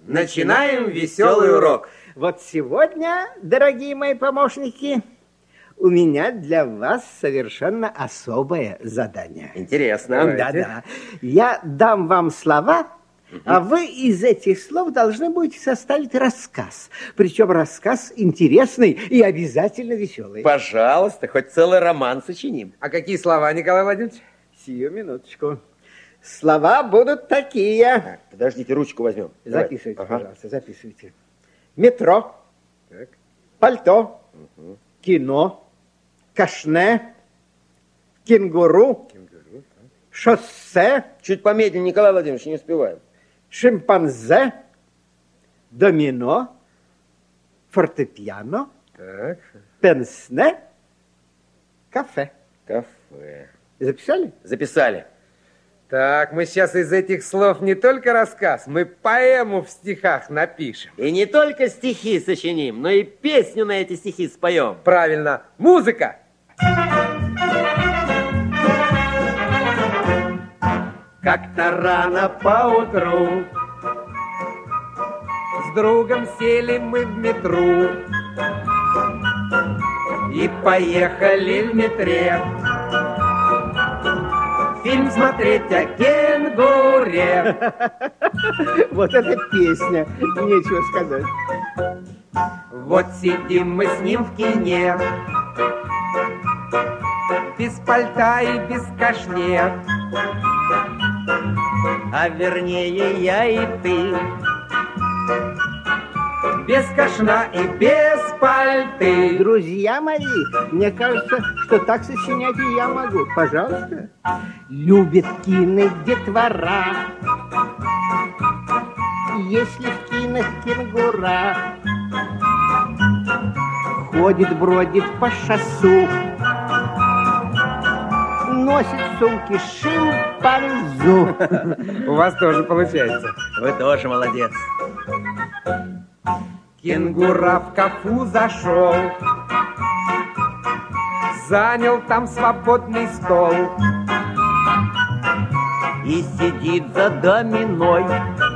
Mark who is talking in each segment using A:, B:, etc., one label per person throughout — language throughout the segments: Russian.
A: Начинаем веселый урок.
B: Вот сегодня, дорогие мои помощники, у меня для вас совершенно особое задание.
A: Интересно.
B: Да. Я дам вам слова, а вы из этих слов должны будете составить рассказ. Причем рассказ интересный и обязательно веселый.
A: Пожалуйста, хоть целый роман сочиним.
C: А какие слова, Николай Владимирович?
B: Сию минуточку. Слова будут такие.
A: Так, подождите, ручку возьмем.
B: Записывайте, пожалуйста, записывайте. Метро,
C: Так.
B: пальто, кино, кашне, кенгуру, шоссе,
A: Чуть помедленнее, Николай Владимирович, не успеваем.
B: шимпанзе, домино, фортепиано,
C: Так.
B: пенсне, кафе.
A: Кафе.
B: Записали?
A: Записали.
C: Так, мы сейчас из этих слов не только рассказ, мы поэму в стихах напишем.
A: И не только стихи сочиним, но и песню на эти стихи споем.
C: Правильно. Музыка.
A: Как-то рано поутру
C: С другом сели мы в метро
A: и поехали в метре фильм смотреть о кенгуре.
B: Вот это песня, нечего сказать.
A: Вот сидим мы с ним в кине,
C: без пальта и без кашне.
A: а вернее я и ты,
C: Без кашна и без пальты.
B: Друзья мои, мне кажется, что так сочинять и я могу. Пожалуйста. Любит кино детвора, если в кинах кенгура ходит, бродит по шоссу, носит в сумке шимпанзу.
C: У вас тоже получается.
A: Вы тоже молодец.
C: Кенгура в кафу зашел, занял там свободный стол
A: И сидит за доминой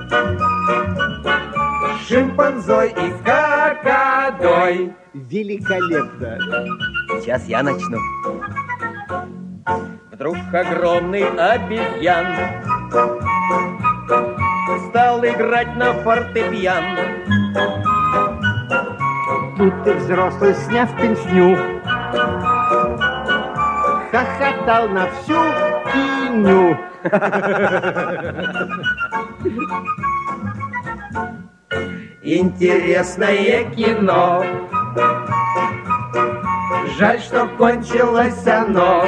C: шимпанзой и какадой.
B: Великолепно.
A: Сейчас я начну. Вдруг огромный обезьян стал играть на фортепиан.
B: Тут ты взрослый, сняв пенсню, хохотал на всю киню.
C: Интересное кино, жаль, что кончилось оно.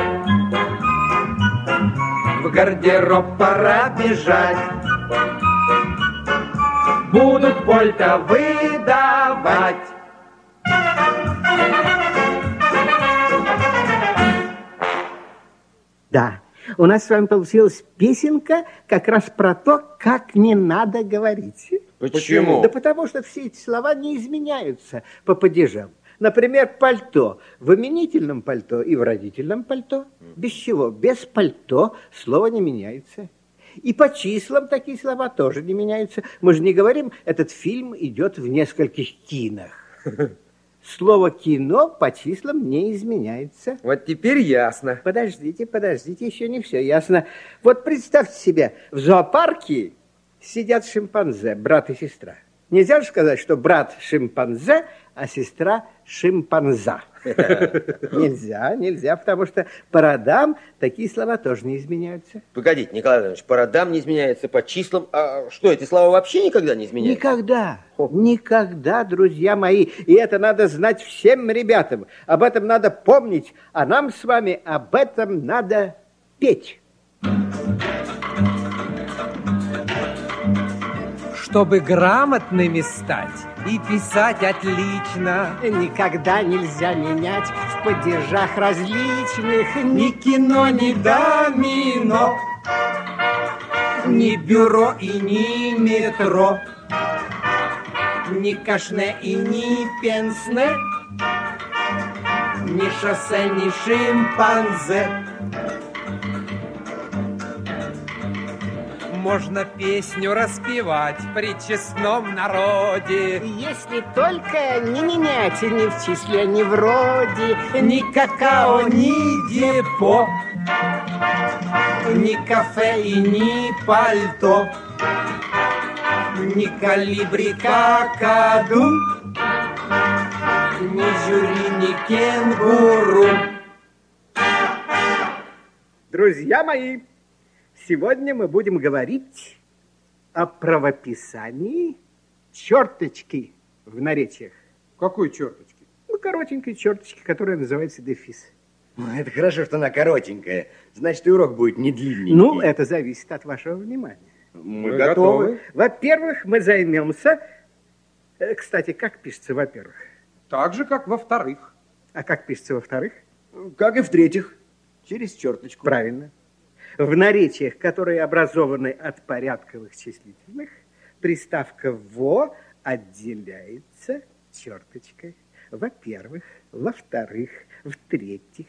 C: В гардероб пора бежать, будут польта выдавать.
B: Да, у нас с вами получилась песенка как раз про то, как не надо говорить.
A: Почему?
B: Да потому что все эти слова не изменяются по падежам. Например, пальто. В именительном пальто и в родительном пальто. Без чего? Без пальто слово не меняется. И по числам такие слова тоже не меняются. Мы же не говорим, этот фильм идет в нескольких кинах. Слово «кино» по числам не изменяется.
C: Вот теперь ясно.
B: Подождите, еще не все ясно. Вот представьте себе, в зоопарке сидят шимпанзе, брат и сестра. Нельзя же сказать, что брат шимпанзе, а сестра шимпанза. Нельзя, потому что по родам такие слова тоже не изменяются.
A: Погодите, Николай Владимирович, по родам не изменяется, по числам. А что, эти слова вообще никогда не изменяются?
B: Никогда, друзья мои. И это надо знать всем ребятам. Об этом надо помнить, а нам с вами об этом надо петь.
C: Чтобы грамотными стать и писать отлично,
B: Никогда нельзя менять в падежах различных
C: ни кино, ни домино, ни бюро и ни метро, ни кашне и ни пенсне, ни шоссе, ни шимпанзе. можно песню распевать при честном народе.
B: Если только не менять ни в числе, ни в роде, ни какао, ни депо,
C: Ни кафе и ни пальто, ни калибри какаду, ни жюри, ни кенгуру.
B: Друзья мои, сегодня мы будем говорить о правописании черточки в наречиях.
C: Какой черточки?
B: Ну, коротенькой черточки, которая называется дефис.
A: Это хорошо, что она коротенькая. Значит, и урок будет не длинненький.
B: Ну, это зависит от вашего внимания.
A: Мы готовы.
B: Во-первых, мы займемся... Кстати, как пишется во-первых?
C: Так же, как во-вторых.
B: А как пишется во-вторых?
A: Как и в-третьих. Через черточку.
B: Правильно. В наречиях, которые образованы от порядковых числительных, приставка «во» отделяется черточкой. Во-первых, во-вторых, в-третьих.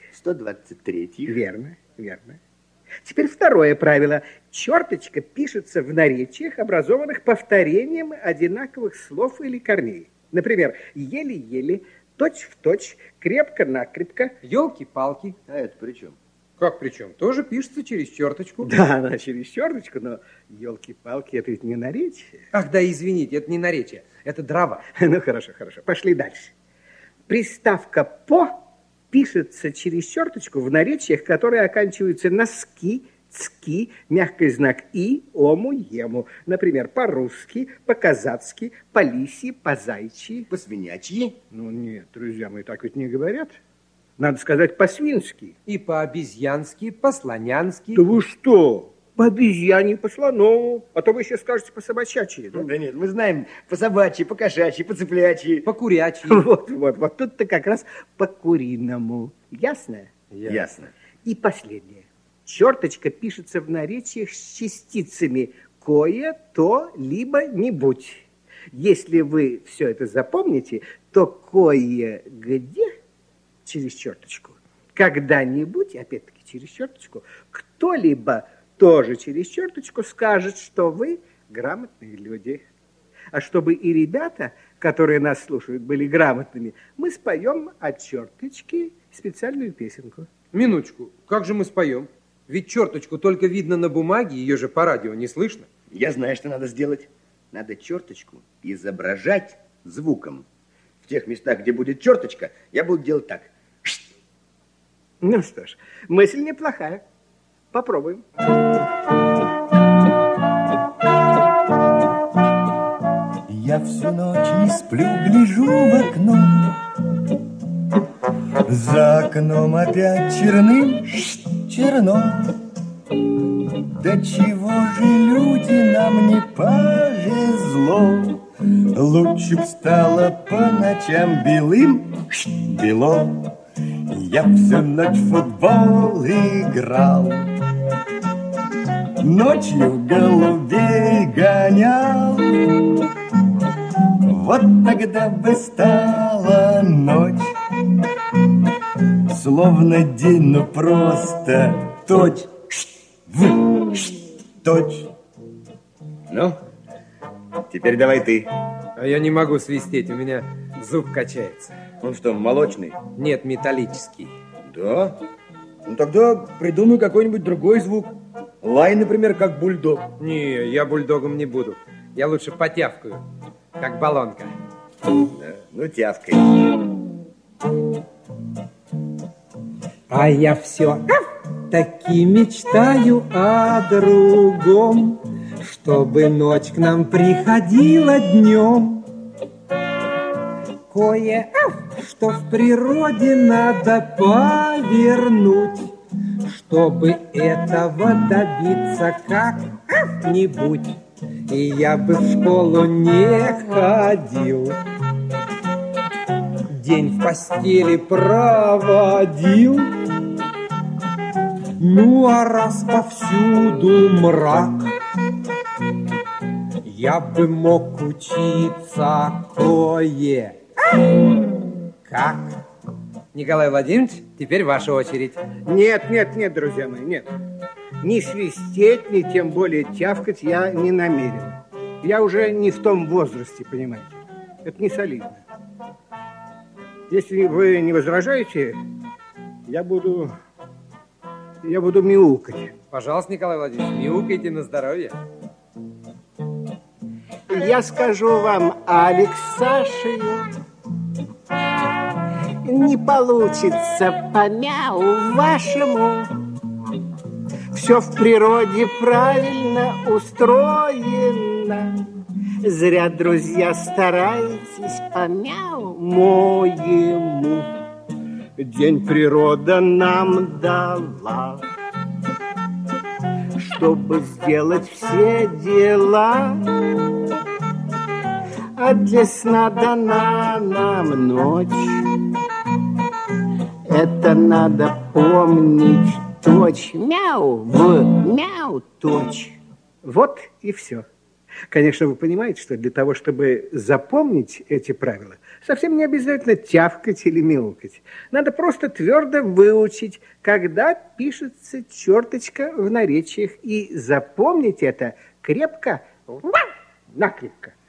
A: 123-й.
B: Верно, верно. Теперь второе правило. Черточка пишется в наречиях, образованных повторением одинаковых слов или корней. Например, еле-еле, точь-в-точь, крепко-накрепко.
C: Ёлки-палки.
A: А это при чем?
C: Как при чем? Тоже пишется через черточку.
B: Да, она через черточку, но елки-палки, это ведь не наречие.
C: Ах, да, извините, это не наречие, это дрова.
B: Ну, хорошо, хорошо. Пошли дальше. Приставка «по» пишется через черточку в наречиях, которые оканчиваются на «ски», «цки», мягкий знак «и», «ому», «ему». Например, по-русски, по-казацки, по-лиси, по-зайчи.
A: По-свинячьи.
B: Ну, нет, друзья мои, так ведь не говорят. Надо сказать по-свински.
C: И по-обезьянски, по-слонянски.
B: Да вы что? По обезьяне, по слонову. А то вы еще скажете по-собачачьи. Да?
A: Да нет, мы знаем по-собачьи, по-кошачьи, по-цыплячьи.
C: По-курячьи.
B: Вот тут-то как раз по-куриному. Ясно?
A: Ясно.
B: И последнее. Черточка пишется в наречиях с частицами «кое», «то», либо «нибудь». Если вы все это запомните, то «кое-где» через черточку, когда-нибудь, опять-таки через черточку, кто-либо тоже через черточку скажет, что вы грамотные люди. А чтобы и ребята, которые нас слушают, были грамотными, мы споем от черточки специальную песенку.
C: Минуточку, как же мы споем? Ведь черточку только видно на бумаге, ее же по радио не слышно.
A: Я знаю, что надо сделать. Надо черточку изображать звуком. В тех местах, где будет черточка, я буду делать так.
B: Ну что ж, мысль неплохая. Попробуем.
D: Я всю ночь не сплю, гляжу в окно. За окном опять черно. Да чего же люди нам не повезло? Лучше б стало по ночам бело. Я всю ночь в футбол играл, ночью голубей гонял. Вот тогда бы стала ночь, словно день, ну просто точь в точь.
A: Ну, теперь давай ты.
C: А я не могу свистеть, у меня зуб качается.
A: Он что, молочный?
C: Нет, металлический.
A: Да? Ну тогда придумай какой-нибудь другой звук. Лай, например, как бульдог.
C: Не, я бульдогом не буду. Я лучше потявкаю, как баллонка.
A: Да, ну тявкай.
C: А я все таки мечтаю о другом, чтобы ночь к нам приходила днем. Что в природе надо повернуть, чтобы этого добиться как-нибудь. И я бы в школу не ходил, день в постели проводил. Ну, а раз повсюду мрак, я бы мог учиться кое-как. Николай Владимирович, теперь ваша очередь.
B: Нет, друзья мои, нет. Ни свистеть, ни тем более тявкать я не намерен. Я уже не в том возрасте, понимаете. Это не солидно. Если вы не возражаете, я буду мяукать.
C: Пожалуйста, Николай Владимирович, мяукайте на здоровье.
B: Я скажу вам, Алексашею, не получится по мяу вашему. Все в природе правильно устроено. Зря, друзья, стараетесь по мяу моему. День природа нам дала, чтобы сделать все дела. А для сна дана нам ночь. Это надо помнить. Точь, мяу, в мяу, точь. Вот и все. Конечно, вы понимаете, что для того, чтобы запомнить эти правила, совсем не обязательно тявкать или мяукать. Надо просто твердо выучить, когда пишется черточка в наречиях, и запомнить это крепко, накрепко.